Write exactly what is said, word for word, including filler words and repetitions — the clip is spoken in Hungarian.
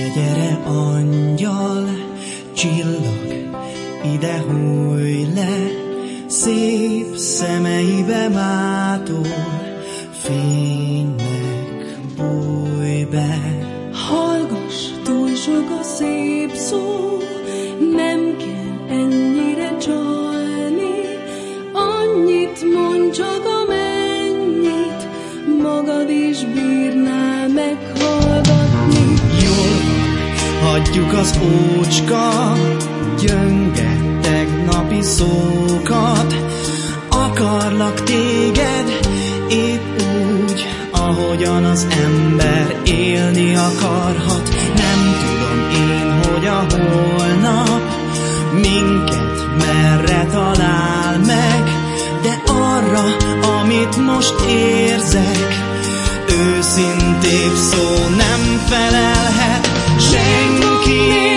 gyere, angyal, csillag, ide hújj le, szép szemeibe mától, fénynek bújj be. Hallgass, túl sok a szép szó, nem kell ennyire csalni, annyit mondj csak, amennyit magad is bírnál meghallgatni. Jól van, hagyjuk az ócska, gyönge tegnapi szókat, akarlak téged épp úgy, ahogyan az ember élni akarhat. Nem tudom én, hogy a holnap minket merre talál meg, de arra, amit most érzek, őszintébb szó nem felelhet senki.